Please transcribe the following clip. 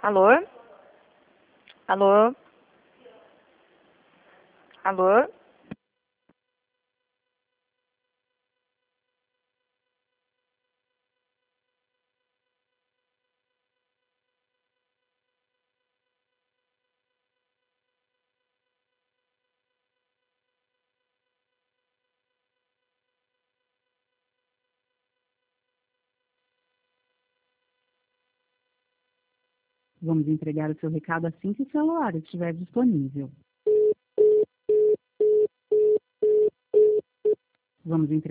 Alô? Alô? Alô? Vamos entregar o seu recado assim que o celular estiver disponível. Vamos entregar